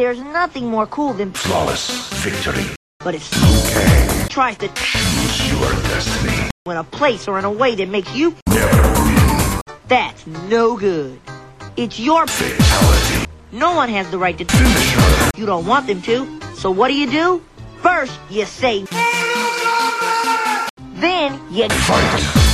There's nothing more cool than flawless victory. But if Okay. tries to Choose your destiny. in a place or in a way that makes you, Never win. that's no good. It's your Fatality. No one has the right to Finish her. You don't want them to. So what do? First, you say. Then you Fight.